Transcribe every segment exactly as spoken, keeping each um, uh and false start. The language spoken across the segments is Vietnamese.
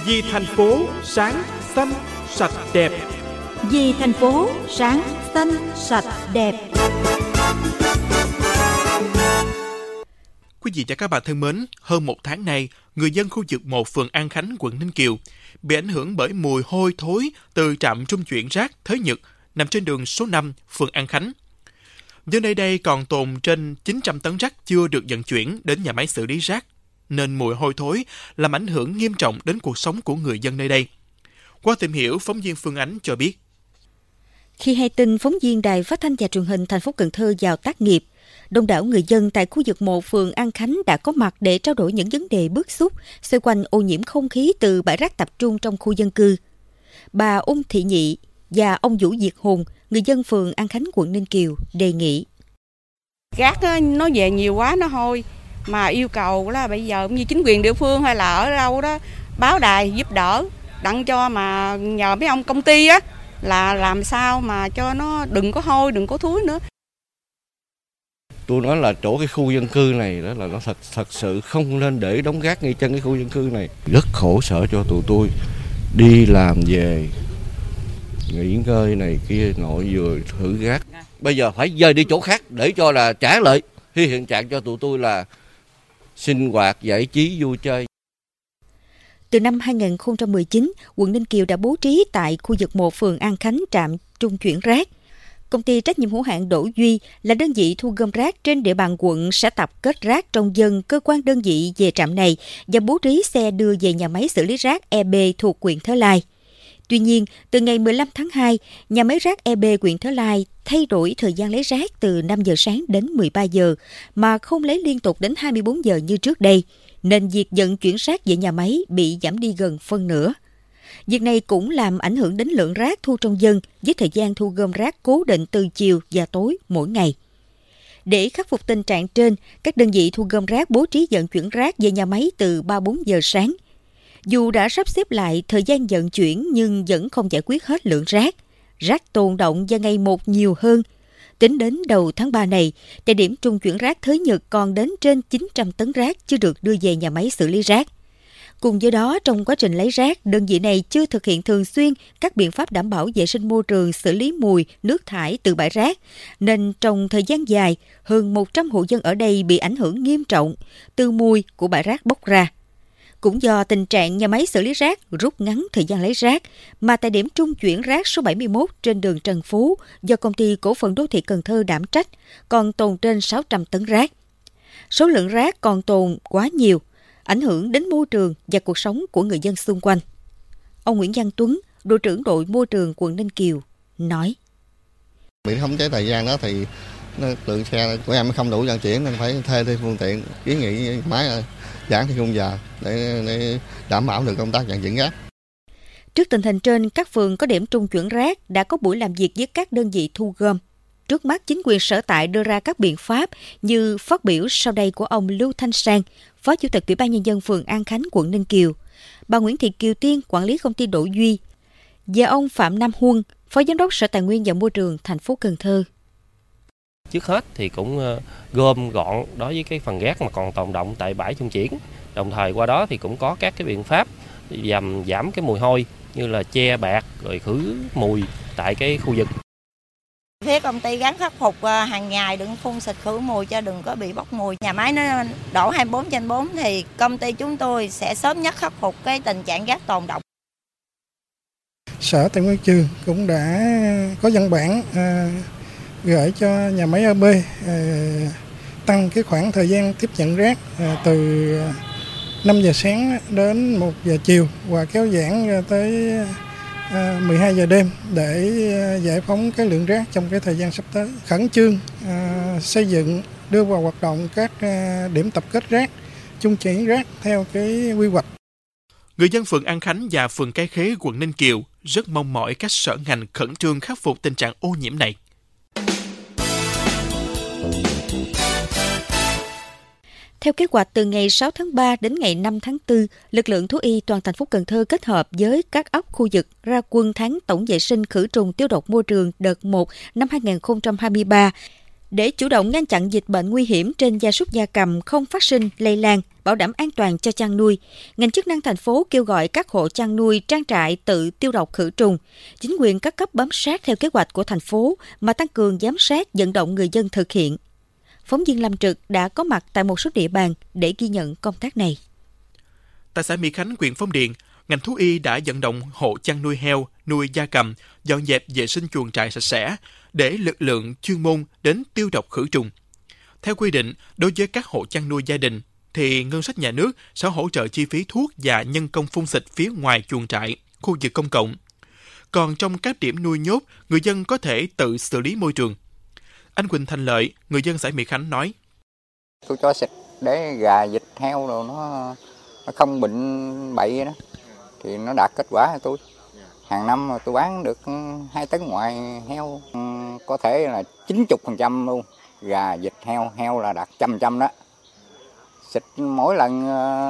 Vì thành phố sáng, xanh, sạch, đẹp. Vì thành phố sáng, xanh, sạch, đẹp. Quý vị và các bạn thân mến, hơn một tháng nay, người dân khu vực một phường An Khánh, quận Ninh Kiều bị ảnh hưởng bởi mùi hôi thối từ trạm trung chuyển rác Thới Nhật nằm trên đường số năm, phường An Khánh. Do nơi đây còn tồn trên chín trăm tấn rác chưa được vận chuyển đến nhà máy xử lý rác, nên mùi hôi thối làm ảnh hưởng nghiêm trọng đến cuộc sống của người dân nơi đây. Qua tìm hiểu, phóng viên Phương Ánh cho biết. Khi hay tin, phóng viên Đài Phát thanh và Truyền hình thành phố Cần Thơ vào tác nghiệp, đông đảo người dân tại khu vực một phường An Khánh đã có mặt để trao đổi những vấn đề bức xúc xoay quanh ô nhiễm không khí từ bãi rác tập trung trong khu dân cư. Bà Ung Thị Nhị và ông Vũ Việt Hùng, người dân phường An Khánh, quận Ninh Kiều, đề nghị. Rác nó về nhiều quá nó hôi, mà yêu cầu là bây giờ như chính quyền địa phương hay là ở đâu đó báo đài giúp đỡ, đặng cho mà nhờ mấy ông công ty á là làm sao mà cho nó đừng có hôi, đừng có thúi nữa. Tôi nói là chỗ cái khu dân cư này đó là nó thật thật sự không nên để đống rác ngay chân cái khu dân cư này. Rất khổ sở cho tụi tôi đi làm về nghỉ ngơi này kia nội vừa thử rác. Bây giờ phải dời đi chỗ khác để cho là trả lại khi hiện trạng cho tụi tôi là sinh hoạt, giải trí, vui chơi. Từ năm hai nghìn không trăm mười chín, quận Ninh Kiều đã bố trí tại khu vực một phường An Khánh trạm trung chuyển rác. Công ty trách nhiệm hữu hạn Đỗ Duy là đơn vị thu gom rác trên địa bàn quận sẽ tập kết rác trong dân cơ quan đơn vị về trạm này và bố trí xe đưa về nhà máy xử lý rác E B thuộc huyện Thới Lai. Tuy nhiên, từ ngày mười lăm tháng hai, nhà máy rác E B huyện Thới Lai thay đổi thời gian lấy rác từ năm giờ sáng đến mười ba giờ mà không lấy liên tục đến hai mươi bốn giờ như trước đây, nên việc vận chuyển rác về nhà máy bị giảm đi gần phân nửa. Việc này cũng làm ảnh hưởng đến lượng rác thu trong dân với thời gian thu gom rác cố định từ chiều và tối mỗi ngày. Để khắc phục tình trạng trên, các đơn vị thu gom rác bố trí vận chuyển rác về nhà máy từ ba bốn giờ sáng. Dù đã sắp xếp lại thời gian vận chuyển nhưng vẫn không giải quyết hết lượng rác. Rác tồn đọng và ngày một nhiều hơn. Tính đến đầu tháng ba này, tại điểm trung chuyển rác Thới Nhật còn đến trên chín trăm tấn rác chưa được đưa về nhà máy xử lý rác. Cùng với đó, trong quá trình lấy rác, đơn vị này chưa thực hiện thường xuyên các biện pháp đảm bảo vệ sinh môi trường, xử lý mùi, nước thải từ bãi rác, nên trong thời gian dài, hơn một trăm hộ dân ở đây bị ảnh hưởng nghiêm trọng từ mùi của bãi rác bốc ra. Cũng do tình trạng nhà máy xử lý rác rút ngắn thời gian lấy rác, mà tại điểm trung chuyển rác số bảy mươi mốt trên đường Trần Phú do Công ty Cổ phần Đô thị Cần Thơ đảm trách, còn tồn trên sáu trăm tấn rác. Số lượng rác còn tồn quá nhiều, ảnh hưởng đến môi trường và cuộc sống của người dân xung quanh. Ông Nguyễn Văn Tuấn, đội trưởng đội môi trường quận Ninh Kiều, nói. Bị khống chế thời gian đó thì lượng xe của em không đủ vận chuyển nên phải thuê thêm phương tiện, kiến nghị máy giảm thì khung giờ để, để đảm bảo được công tác vận chuyển rác. Trước tình hình trên, các phường có điểm trung chuyển rác đã có buổi làm việc với các đơn vị thu gom. Trước mắt, chính quyền sở tại đưa ra các biện pháp như phát biểu sau đây của ông Lưu Thanh Sang, Phó Chủ tịch Ủy ban Nhân dân phường An Khánh, quận Ninh Kiều, bà Nguyễn Thị Kiều Tiên, quản lý công ty Đỗ Duy, và ông Phạm Nam Huân, Phó Giám đốc Sở Tài nguyên và Môi trường thành phố Cần Thơ. Trước hết thì cũng gom gọn đối với cái phần rác mà còn tồn đọng tại bãi trung chuyển. Đồng thời qua đó thì cũng có các cái biện pháp nhằm giảm cái mùi hôi như là che bạt rồi khử mùi tại cái khu vực. Phía công ty gắn khắc phục hàng ngày đừng phun xịt khử mùi cho đừng có bị bốc mùi. Nhà máy nó đổ hai mươi bốn trên bốn thì công ty chúng tôi sẽ sớm nhất khắc phục cái tình trạng rác tồn đọng. Sở Tài nguyên Trường cũng đã có văn bản à, gửi cho nhà máy E B à, tăng cái khoảng thời gian tiếp nhận rác à, từ năm giờ sáng đến một giờ chiều và kéo giãn tới à, mười hai giờ đêm để giải phóng cái lượng rác trong cái thời gian sắp tới. Khẩn trương à, xây dựng đưa vào hoạt động các à, điểm tập kết rác, trung chuyển rác theo cái quy hoạch. Người dân phường An Khánh và phường Cái Khế, quận Ninh Kiều rất mong mỏi các sở ngành khẩn trương khắc phục tình trạng ô nhiễm này. Theo kế hoạch, từ ngày sáu tháng ba đến ngày năm tháng tư, lực lượng thú y toàn thành phố Cần Thơ kết hợp với các ấp khu vực ra quân tháng tổng vệ sinh khử trùng tiêu độc môi trường đợt một năm hai nghìn không trăm hai mươi ba Để chủ động ngăn chặn dịch bệnh nguy hiểm trên gia súc gia cầm không phát sinh, lây lan, bảo đảm an toàn cho chăn nuôi, ngành chức năng thành phố kêu gọi các hộ chăn nuôi, trang trại tự tiêu độc khử trùng. Chính quyền các cấp bám sát theo kế hoạch của thành phố mà tăng cường giám sát, vận động người dân thực hiện. Phóng viên Lâm Trực đã có mặt tại một số địa bàn để ghi nhận công tác này. Tại xã Mỹ Khánh, huyện Phong Điền, ngành thú y đã vận động hộ chăn nuôi heo, nuôi gia cầm, dọn dẹp vệ sinh chuồng trại sạch sẽ để lực lượng chuyên môn đến tiêu độc khử trùng. Theo quy định, đối với các hộ chăn nuôi gia đình, thì ngân sách nhà nước sẽ hỗ trợ chi phí thuốc và nhân công phun xịt phía ngoài chuồng trại, khu vực công cộng. Còn trong các điểm nuôi nhốt, người dân có thể tự xử lý môi trường. Anh Quỳnh Thành Lợi, người dân xã Mỹ Khánh nói: Tôi cho xịt để gà, vịt, heo rồi nó, nó không bệnh bậy đó, thì nó đạt kết quả cho tôi. Hàng năm mà tôi bán được hai tấn ngoại heo, có thể là chín mươi phần trăm luôn. Gà, vịt, heo, heo là đạt một trăm phần trăm đó. Xịt mỗi lần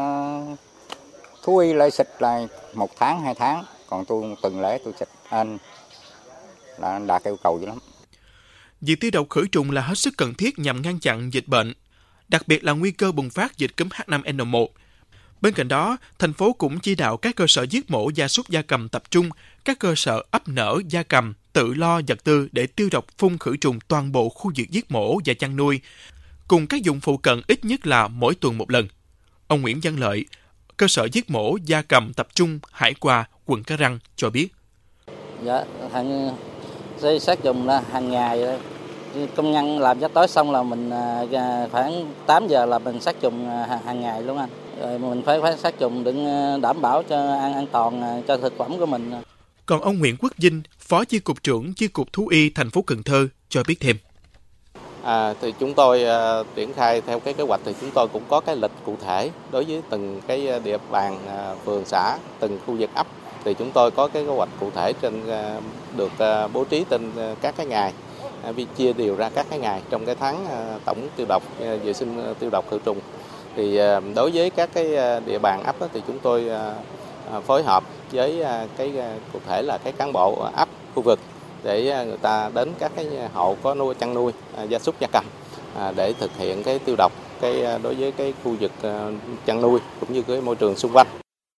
thú y lại xịt là một tháng, hai tháng. Còn tôi tuần lễ tôi xịt anh là đạt yêu cầu dữ lắm. Việc tiêu độc khử trùng là hết sức cần thiết nhằm ngăn chặn dịch bệnh, đặc biệt là nguy cơ bùng phát dịch cúm H năm N một. Bên cạnh đó, thành phố cũng chỉ đạo các cơ sở giết mổ gia súc gia cầm tập trung, các cơ sở ấp nở gia cầm tự lo vật tư để tiêu độc phun khử trùng toàn bộ khu vực giết mổ và chăn nuôi, cùng các dụng phụ cận ít nhất là mỗi tuần một lần. Ông Nguyễn Văn Lợi, cơ sở giết mổ gia cầm tập trung Hải Qua, quận Cái Răng cho biết: Dạ, hàng dây sát trùng là hàng ngày, công nhân làm cho tối xong là mình khoảng tám giờ là mình sát trùng hàng ngày luôn anh. Rồi mình phải phải sát trùng để đảm bảo cho an an toàn cho thực phẩm của mình. Còn ông Nguyễn Quốc Vinh, Phó Chi cục trưởng Chi cục Thú y thành phố Cần Thơ cho biết thêm: À, thì chúng tôi uh, triển khai theo cái kế hoạch thì chúng tôi cũng có cái lịch cụ thể đối với từng cái địa bàn uh, phường xã, từng khu vực ấp thì chúng tôi có cái kế hoạch cụ thể trên uh, được uh, bố trí trên uh, các cái ngày, uh, chia đều ra các cái ngày trong cái tháng uh, tổng tiêu độc uh, vệ sinh uh, tiêu độc khử trùng. Thì uh, đối với các cái uh, địa bàn ấp đó, thì chúng tôi uh, uh, phối hợp với uh, cái uh, cụ thể là cái cán bộ ấp khu vực để người ta đến các cái hộ có nuôi chăn nuôi gia súc gia cầm để thực hiện cái tiêu độc cái đối với cái khu vực chăn nuôi cũng như cái môi trường xung quanh.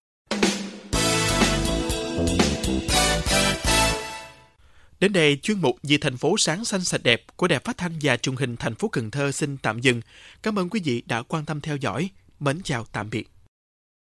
Đến đây, chuyên mục Vì thành phố sáng xanh sạch đẹp của Đài Phát thanh và Truyền hình thành phố Cần Thơ xin tạm dừng. Cảm ơn quý vị đã quan tâm theo dõi. Mến chào tạm biệt.